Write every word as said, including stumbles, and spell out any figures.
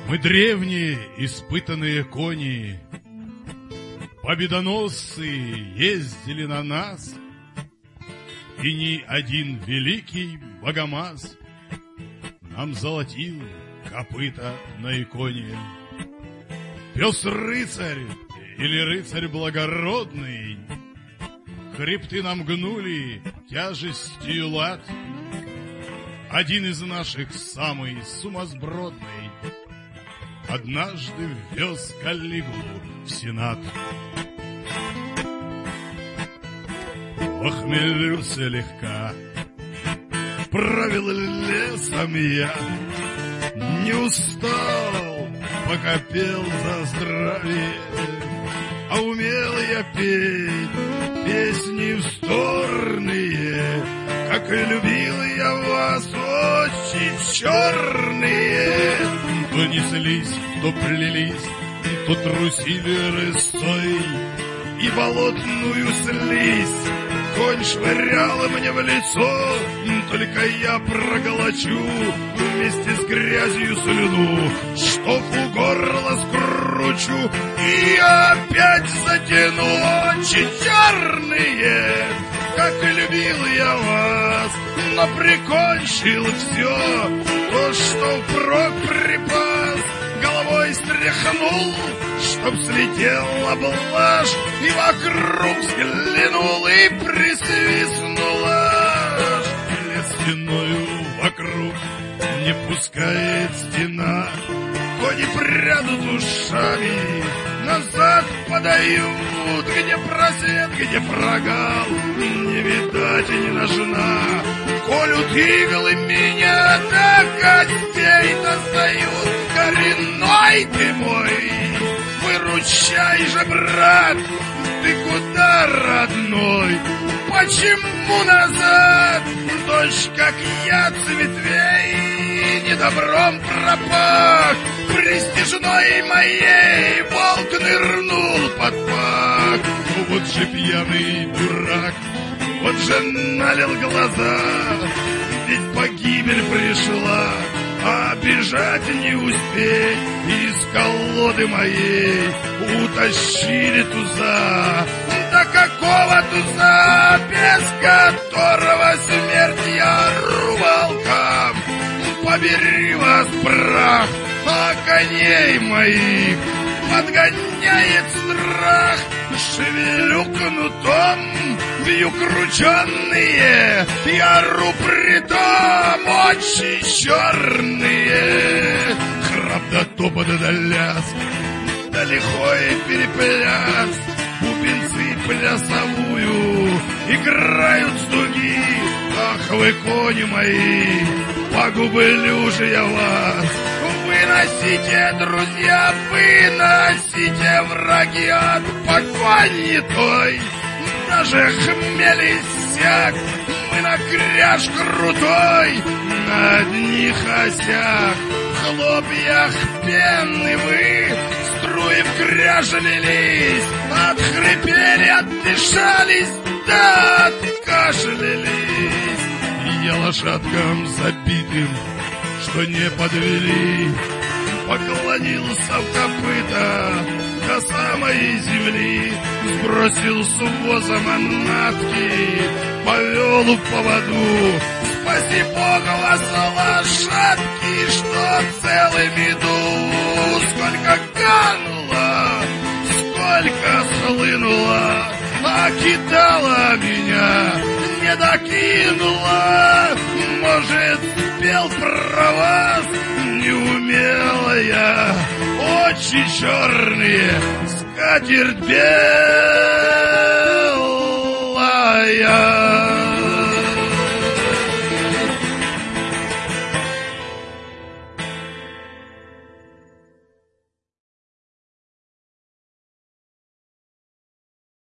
Мы древние, испытанные кони, победоносцы ездили на нас, и ни один великий богомаз нам золотил копыта на иконе. Пес-рыцарь или рыцарь благородный, хребты нам гнули тяжестью лад. Один из наших, самый сумасбродный, однажды ввез Каллигулу в Сенат. Охмелился слегка, правил лесом я, не устал, пока пел за здравие, а умел я петь песни вздорные, как и любил я вас, очень черные. То неслись, то плелись, то трусили рысой, и болотную слизь конь швырял мне в лицо. Только я проглочу вместе с грязью слюну, чтоб у горла скручу, и опять затяну. Очень черные, как и любил я вас, но прикончил все то, что впрок припас. Головой стряхнул, чтоб слетела блажь, и вокруг взглянул и присвистнул аж. Лес стеною вокруг не пускает стена, кони прядут ушами, назад подают, где просвет, где прогал, не видать и не нужна. Колют иглы меня, до костей достают. Коренной ты мой, выручай же, брат, ты куда, родной? Почему назад? Дождь, как я, ветвей, недобром пропах. Престижной моей волк нырнул под пах. Ну вот же пьяный дурак, вот же налил глаза, ведь погибель пришла, а бежать не успеть. Из колоды моей утащили туза. Да какого туза, без которого смерть я ору волкам? Побери вас прах, а коней моих подгоняет страх. Шевелю кнутом, бью крученные, я ору притом, очи черные. Храп да топот да ляск, да лихой перепляс, бубенцы плясовую играют с дуги. Ах вы, кони мои, погублю же я вас. Выносите, друзья, выносите, враги, от погони той. Даже хмель иссяк, мы на кряж крутой, на одних осях, в хлопьях пены вы, струи в кряж лились, отхрипели, отдышались, да откашлялись. Я лошадкам забитым, что не подвели, поклонился в копыта до самой земли, сбросил с воза манатки, повел в поводу. Спаси Бога вас, лошадки, что целым иду. Сколько кануло, сколько схлынуло, а кидала меня, не докинула. Может, спел про вас, не умела я. Очи черные, скатерть белая.